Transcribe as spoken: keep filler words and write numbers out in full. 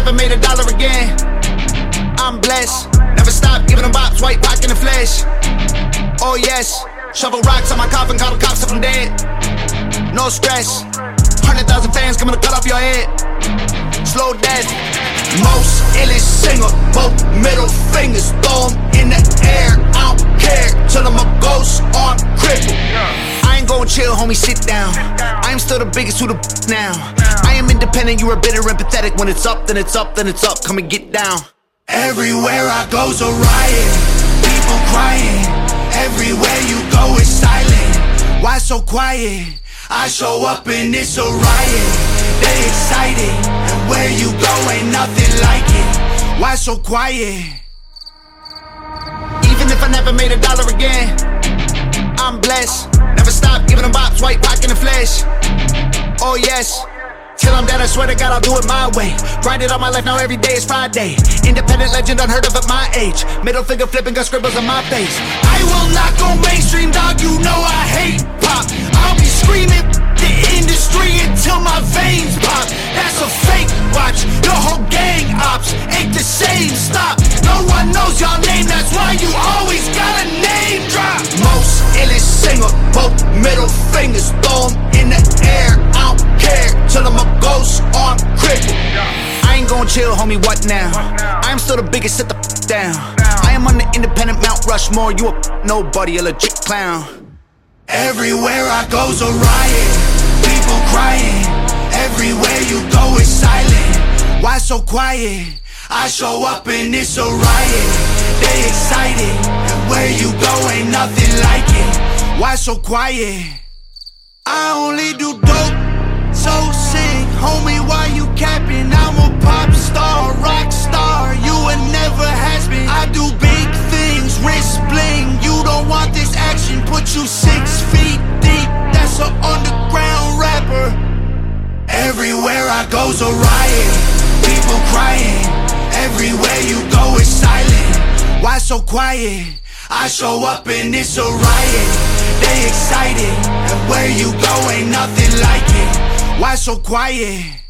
never made a dollar again. I'm blessed, never stop giving them bops, white rock in the flesh. Oh yes, shovel rocks on my coffin, call the cops if I'm dead. No stress, hundred thousand fans coming to cut off your head. Slow death, most illest singer, both middle fingers, throw 'em in the air. I don't care, till I'm a ghost or I'm crippled. I ain't gon' chill, homie, sit down. I am still the biggest who the now. I am independent, you are bitter and pathetic. When it's up, then it's up, then it's up, come and get down. Everywhere I go's a riot, people crying. Everywhere you go it's silent. Why so quiet? I show up and it's a riot. They excited, and where you go ain't nothing like it. Why so quiet? Even if I never made a dollar again, I'm blessed, never stop giving them bops, white rock in the flesh. Oh yes, till I'm dead, I swear to God I'll do it my way. Grinded all my life, now every day is Friday. Independent legend, unheard of at my age. Middle finger flipping, got scribbles on my face. I will not go mainstream, dog, you know I hate pop. I'll be screaming the industry until my veins pop. That's a fake watch, your whole gang ops ain't the same, stop. No one knows your name, that's why you always got a name drop. Most illest singer, both middle fingers, throw 'em in the air. I don't care, till I'm a ghost or I'm crippled. I ain't gon' chill, homie, what now? I am still the biggest, sit the f down. I am on the independent Mount Rushmore, you a nobody, a legit clown. Everywhere I go's a riot, people crying. Everywhere you go it's silent. Why so quiet? I show up and it's a riot. They excited, and where you go ain't nothing like it. Why so quiet? I only do dope, so sick, homie, why you capping? I'm a pop star, rock star, you a never has been. I do big things, wrist bling, you don't want this action, put you six feet deep, that's an underground rapper. Everywhere I go's a riot, people crying. Everywhere you go it's silent. Why so quiet? I show up and it's a riot. They excited, and where you go ain't nothing like it. Why so quiet?